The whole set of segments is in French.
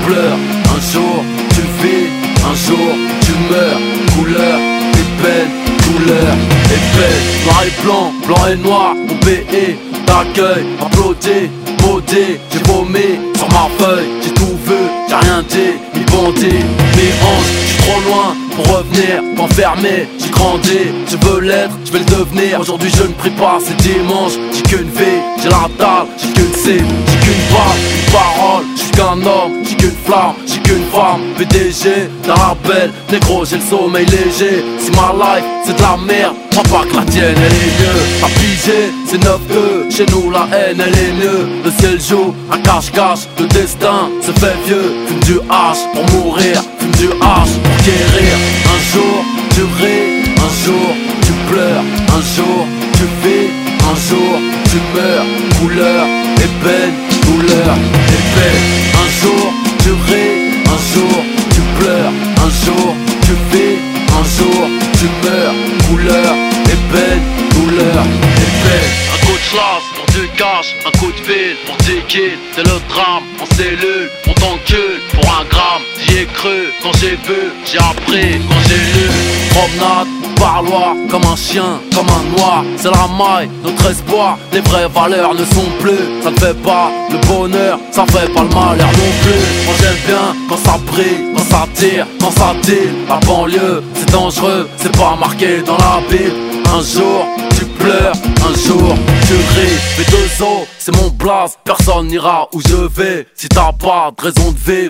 pleures, un jour tu vis, un jour tu meurs. Couleur et peine, couleur et peine. Noir et blanc, blanc et noir, mon pays t'accueille, applaudit, maudit. J'ai vomi sur ma feuille, j'ai tout vu, j'ai rien dit, ni bandit, mes hanches. J'suis trop loin pour revenir, m'enfermer. J'ai grandi, je veux l'être, je vais le devenir. Aujourd'hui je ne prie pas, c'est dimanche. J'ai qu'une vie, j'ai la dalle, j'ai qu'une cible, j'ai qu'une balle, une parole. J'suis qu'un homme, j'ai qu'une flamme, j'ai qu'une femme. PDG d'un label, négro j'ai le sommeil léger. Si ma life c'est de la merde, crois pas que la tienne elle est mieux. À piger, c'est 9-2, chez nous la haine elle est mieux. Le ciel joue, un cache-cache, le destin se fait vieux. Fume du hache pour mourir, fume du hache pour guérir. Un jour tu ris, un jour tu pleures, un jour tu vis, un jour tu meurs. Couleur et peine, douleur et peine. Un jour tu ris, un jour tu pleures, un jour tu vis, un jour tu meurs. Couleur et peine, douleur et peine. Un coup de chlasse pour du cash, un coup de fil pour 10 kills. C'est le drame en cellule, on t'encule pour un gramme. J'y ai cru quand j'ai vu, j'ai appris quand j'ai lu. Promenade, parloir, comme un chien, comme un noir. C'est la maille, notre espoir. Les vraies valeurs ne sont plus. Ça ne fait pas le bonheur, ça fait pas le malheur non plus. Moi j'aime bien quand ça brille, quand ça tire, quand ça tire. La banlieue, c'est dangereux, c'est pas marqué dans la Bible. Un jour tu pleures, un jour tu ris. Mais deux os, c'est mon blaze, personne n'ira où je vais. Si t'as pas de raison de vivre,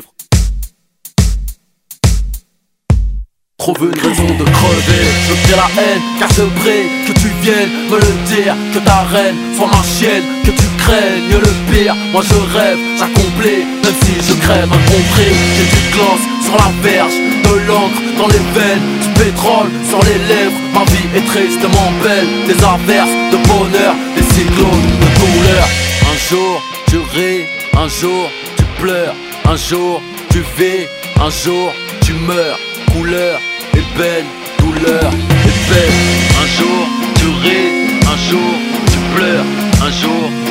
trouve une raison de crever. Je veux la haine, car je prie que tu viennes me le dire. Que ta reine soit ma chienne, que tu craignes le pire. Moi je rêve, j'accomplis, même si je crève incompris. J'ai du gloss sur la verge, de l'encre dans les veines, du pétrole sur les lèvres. Ma vie est tristement belle, des averses de bonheur, des cyclones de douleur. Un jour tu ris, un jour tu pleures, un jour tu vis, un jour tu meurs. Couleur et peine, douleur et peine. Un jour tu ris, un jour tu pleures, un jour